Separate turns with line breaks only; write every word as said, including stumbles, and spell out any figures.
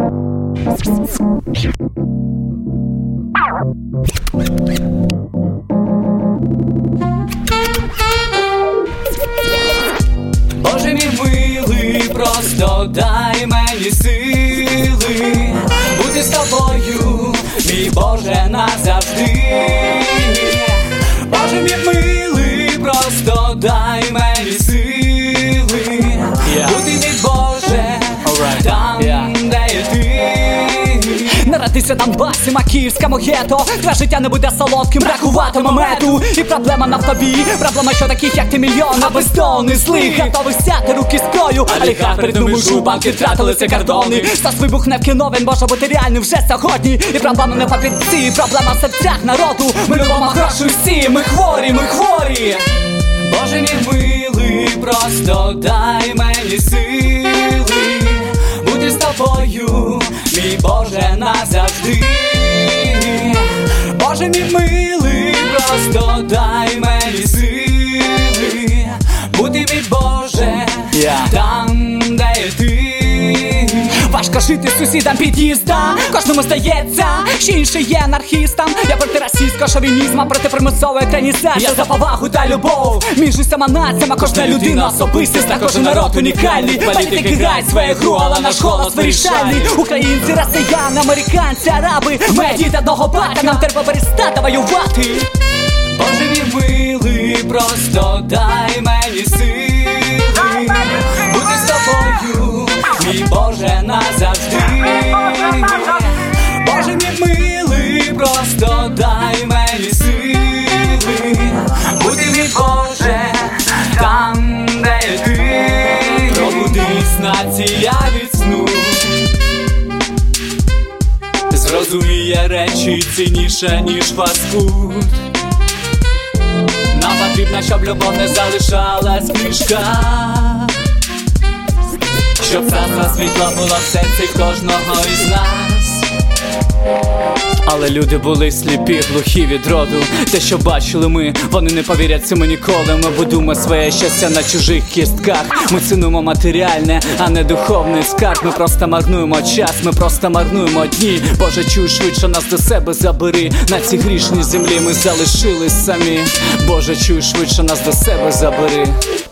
Боже мій милий, просто дай мені сили бути з тобою, мій Боже, назавжди. Боже мій милий, просто дай мені сили yeah. бути, мій Боже, right. там, yeah. де є ти.
Народився Донбасі, Макіївська могето. Твоє життя не буде солодким, бракуватиме меду. І проблема на в тобі, проблема, що таких як ти мільйон, а бездонних злих готових сяти руки з крою. Олігарх перед межу, банки втратили ці кордони. Щас вибухне в кіно, він може бути реальним вже сьогодні. І проблема не в папірці, проблема в серцях народу. Ми любимо гроші всі, ми хворі, ми хворі.
Боже мій милий, просто дай мені сили бути з тобою, мій Боже, назавжди. Боже мій милий, просто дай мені сили бути, мій Боже, yeah. там, де є ти.
Важко жити сусідам під'їзда, кожному здається, що інший є анархістом. Я проти російського шовінізму, проти примусової екранізації. Я за повагу та любов між усіма націями, кожна людина особистість, та кожен народ унікальний. Політики грають свою гру, але наш голос вирішальний. Українці, росіяни, американці, араби, ми діти одного батька, нам треба перестати воювати.
Боже мій милий, просто дай мені сили бути з тобою, мій Боже, назавжди. Боже мій милий, просто дай мені сили бути, мій Боже, там, де є ти. Пробудись, нація, від сну, зрозуміє речі цінніше, ніж фастфуд. Нам потрібно, щоб любов не залишалась в книжках, щоб ясне світло було в серці кожного із нас.
Але люди були сліпі, глухі від роду. Те, що бачили ми, вони не повірять цьому ніколи. Ми будуємо своє щастя на чужих кістках. Ми цінуємо матеріальне, а не духовний скарб. Ми просто марнуємо час, ми просто марнуємо дні. Боже, чуй, швидше нас до себе забери. На цій грішній землі ми залишились самі. Боже, чуй, швидше нас до себе забери.